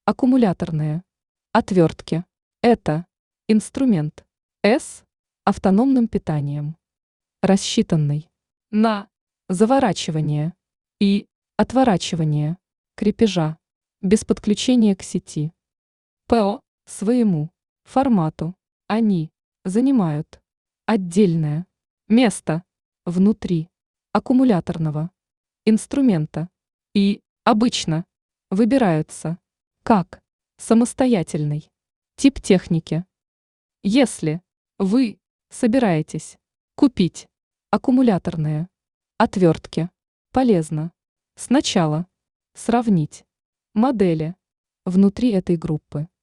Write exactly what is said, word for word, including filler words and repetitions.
Аккумуляторные отвертки – это инструмент. С. Автономным питанием. Рассчитанный на заворачивание и отворачивание крепежа без подключения к сети. По своему формату они занимают отдельное место внутри аккумуляторного инструмента и обычно выбираются как самостоятельный тип техники. Если вы собираетесь купить аккумуляторные отвертки, полезно сначала сравнить модели внутри этой группы.